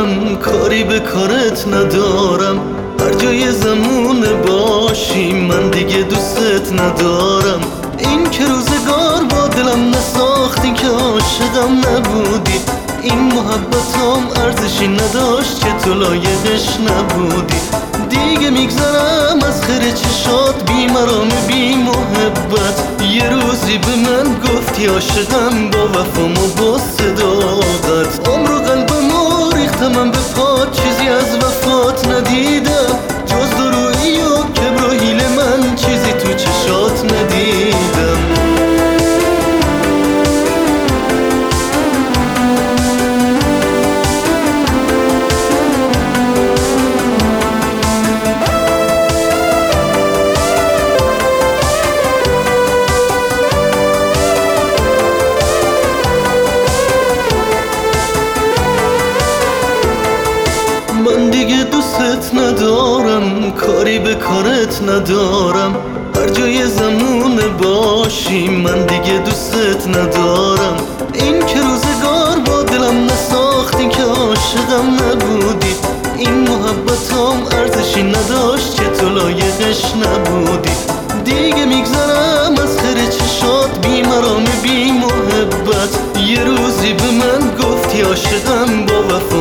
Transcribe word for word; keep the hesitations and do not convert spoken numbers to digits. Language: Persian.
ندارم، کاری به کارت ندارم، هر جای زمونه باشی من دیگه دوستت ندارم. این که روزگار با دلم نساختی که عاشقم نبودی، این محبتام ارزشی نداشت که تو لایقش نبودی. دیگه میگذرم از خیر چشات بی مرام بی محبت، یه روزی به من گفتی عاشقم با وفام و با صداقت. عمر و قلبمو ریختم به پات، چیزی از وفات ندیدم جز درویی و کبر و حیل من، چیزی تو چشات ندیدم. من دیگه دوستت ندارم، کاری به کارت ندارم، هر جای زمونه باشی من دیگه دوستت ندارم. این که روزگار با دلم نساختی که عاشقم نبودی، این محبتام ارزشی نداشت که تو لایقش نبودی. دیگه میگذرم از خیر چشات بی مرام بی محبت، یه روزی به من گفتی عاشقم با وفا